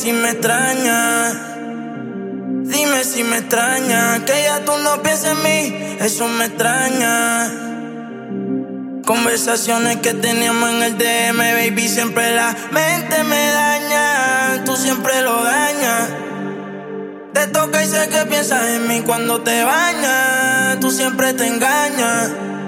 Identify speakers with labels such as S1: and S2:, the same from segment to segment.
S1: si me extrañas. Dime si me extraña, que ya tú no piensas en mí, eso me extraña. Conversaciones que teníamos en el DM, baby, siempre la mente me daña. Tú siempre lo dañas. Te toca y sé que piensas en mí cuando te bañas. Tú siempre te engañas.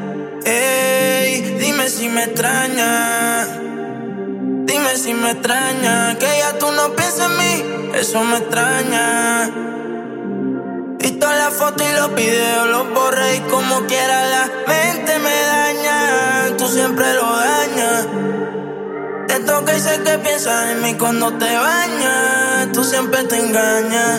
S1: Ey, dime si me extraña. Dime si me extraña, que ya tú no piensas en mí, eso me extraña. Y todas las fotos y los videos los borré y como quiera la mente me daña. Tú siempre lo dañas. Te toca y sé que piensas en mí cuando te bañas. Tú siempre te engañas.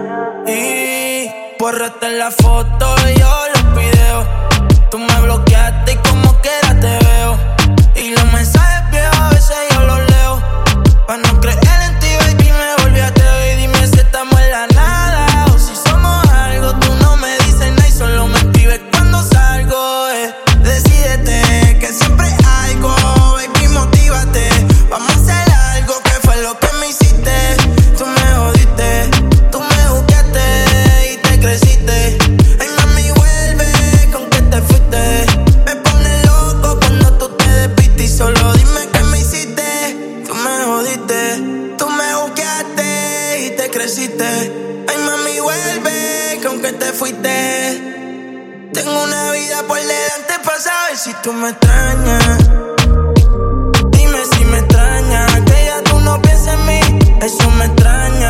S1: Y borraste la foto y yo los videos. Tú me bloqueaste y como quiera te veo. Y los mensajes viejos a veces yo los leo. Pa' no creer en ti, baby, me volví ateo. Y dime si estamos en la nada o si somos algo. Tú no me dices nada y solo me escribes cuando salgo. Decídete que siempre hay algo, baby, motívate. Vamos a hacer algo, que fue lo que me hiciste. Tú me jodiste, tú me buscaste y te creciste. Ay, mami, vuelve, con que te fuiste. Me pone loco cuando tú te despiste y solo dime que me hiciste. Tú me jodiste, tú me buscaste y te creciste. Ay, mami, vuelve, con que te fuiste. Tengo una vida por delante para saber si tú me extrañas. Dime si me extrañas, que ya tú no piensas en mí, eso me extraña.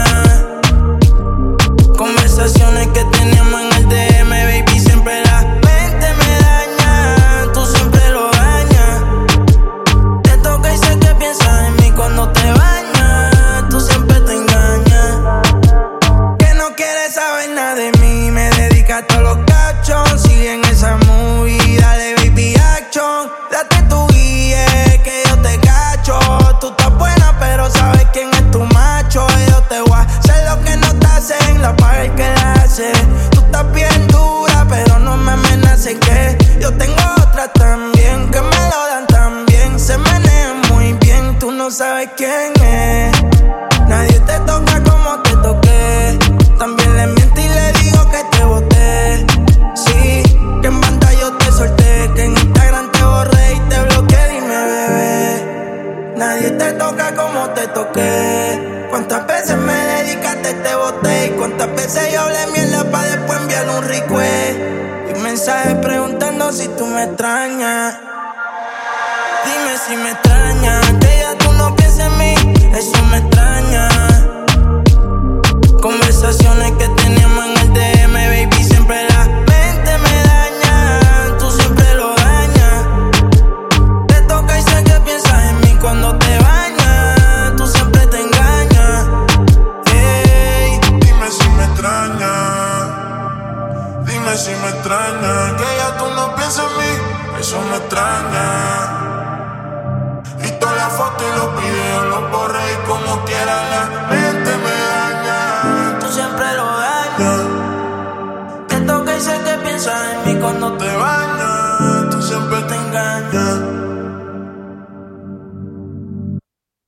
S1: Conversaciones que teníamos en el DM, baby, siempre la mente me daña. Tú siempre lo dañas. Te toca y sé que piensas en mí cuando te bañas. Tú siempre te engañas. Que no quieres saber nada de mí, me dedicas a todos los cachos. Sigue en esa movie, dale baby action. Date tu guía, que yo te cacho. Tú estás buena pero sabes quién es tu macho. Yo te voy a hacer lo que no te hacen, la paga el que la hace. Tú estás bien dura pero no me amenaces, que yo tengo otra también, que me lo dan también. Se manejan muy bien, tú no sabes quién es. Nadie te toca como te toqué. También le miento y le digo que te boté. Sí, que en banda yo te solté, que en Instagram te borré y te bloqueé. Dime, bebé, nadie te toca como te toqué. ¿Cuántas veces me dedicaste, te boté? Y cuántas veces yo hablé mierda pa' después enviarle un request y un mensaje preguntando si tú me extrañas. Dime si me extrañas, que ya tú no piensas en mí, eso me extraña. Conversaciones que teníamos en el DM, baby, siempre la mente me daña. Tú siempre lo dañas. Te toca y sé que piensas en mí cuando te bañas. Tú siempre te engañas. Ey.
S2: Dime si me extraña. Dime si me extraña, que ya tú no piensas en mí, eso me extraña. Y todas las fotos y los videos los borré y como quiera la mente me daña.
S1: Tú siempre lo dañas. Te toca y sé que piensas en mí cuando te
S2: Te bañas, tú siempre
S1: te engañas.